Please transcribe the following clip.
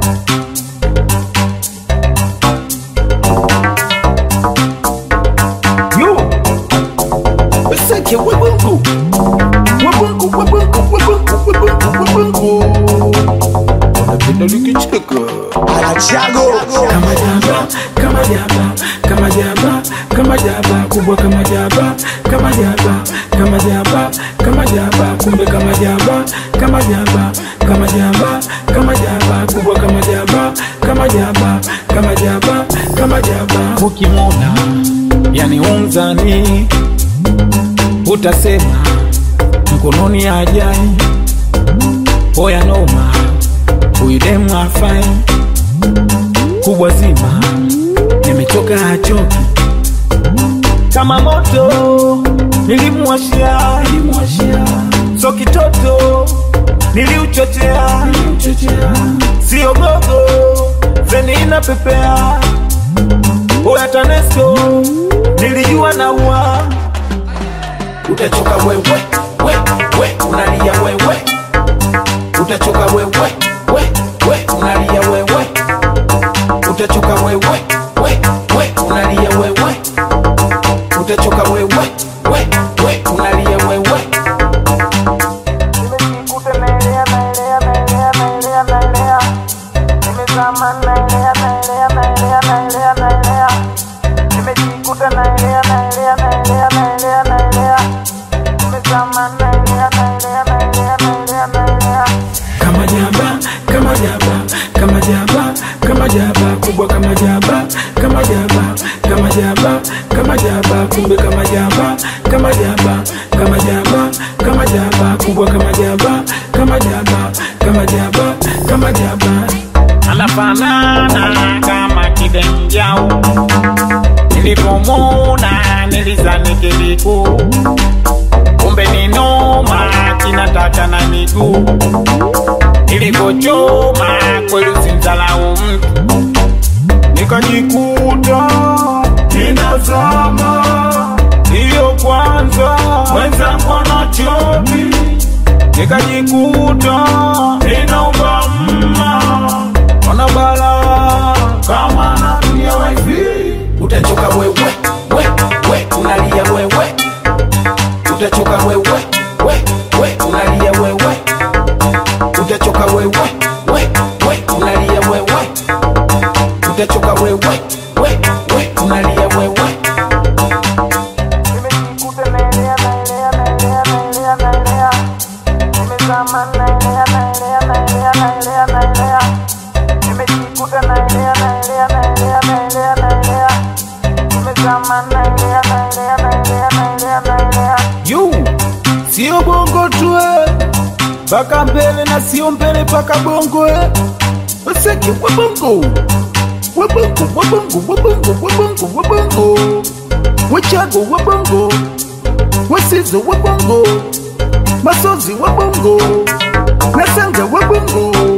Beseke wabungu Napenda likicheka Achago kama jaba kubwa kama jaba kumbe kama jaba kubwa kama jaba ukimona yani umzani utasema mkononi ajai oya noma uidemu afai kubwa zima nimechoka hachoki kama moto nilimwashia so kitoto niliuchochea sio gogo zeni inapepea oya TANESCO nilijua na ua Utachoka wewe unalia wewe Utachoka wewe unalia wewe Utachoka wewe unalia wewe Utachoka wewe unalia wewe Nimejikuta naelea nimezama naelea nimejikuta naelea nimezama naelea kama jaba kubwa kama jaba kumbe kama jaba kubwa kama jaba anafanana kama kidenjau nilipomona nilizani kiliku kumbe ni noma kinataka na miguu nilikochoma kweli usimdhalau mtu nikajikuta ninazama hiyo kwanza wenza mkono chobi nikajikuta ninaomba wanabala kama natumia wifi Utachoka wewe unalia wewe Utachoka wewe unalia wewe Utachoka wewe unalia wewe Utachoka wewe unalia wewe nimejikuta naelea nimezama naelea nimejikuta naelea nimezama naelea yu sio bongo tu paka mbele na sio mbele paka bongo Beseke wabungu Wachago wabungu Wasizo wabungu Masozi wabungu Nasanga wabungu